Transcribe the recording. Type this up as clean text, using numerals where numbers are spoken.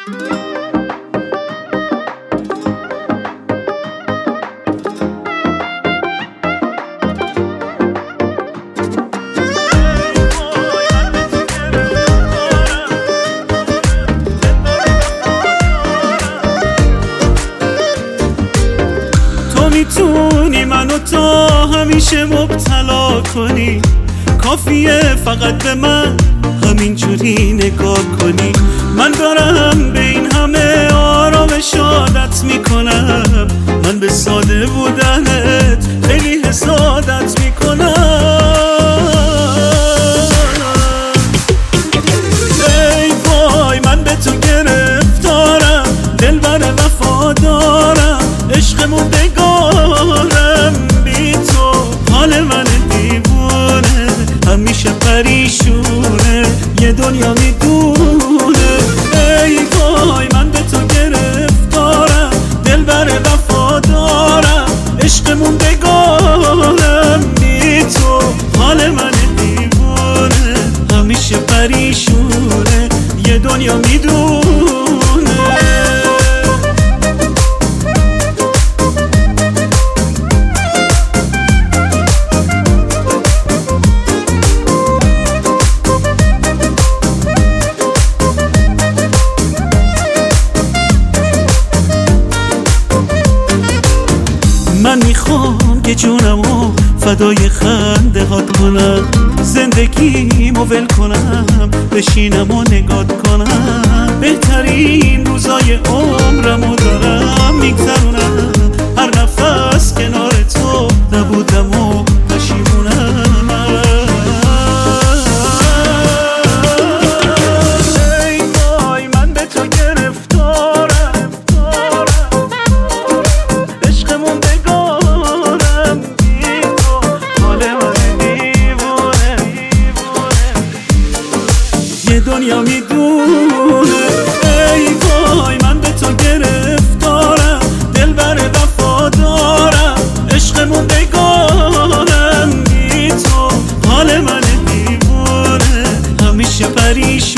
میتونی منو تا همیشه مبتلا کنی، کافیه فقط به من همینجوری نگاه کنی. من دارم به این همه آرامش عادت میکنم، من به ساده بودنت خیلی حسادت میکنم. ای وای من به تو گرفتارم، دلبر وفادارم، عشق موندگارم بی تو. حال من دیوونه همیشه پریشونه، یه دنیا میدونه. ای وای من به تو گرفتارم، دلبر وفادارم، عشق موندگارم بی تو. حال من دیوونه همیشه پریشونه، یه دنیا میدونه. من میخوام که جونمو فدای خنده هات کنم، زندگیمو ول کنم، بشینم و نگات کنم. بهترین روزای عمرمو دارم میگذرونم، هر نفس کنار تو نبودم و پشیمونم. ای وای من به تو گرفتارم، عشقمون بگارم بی تو. حال من دیوونه یه دنیا میدونه. ای وای من به تو گرفتارم، دلبر وفادارم، عشقمون بگارم بی تو. حال من دیوونه همیشه پریشونه.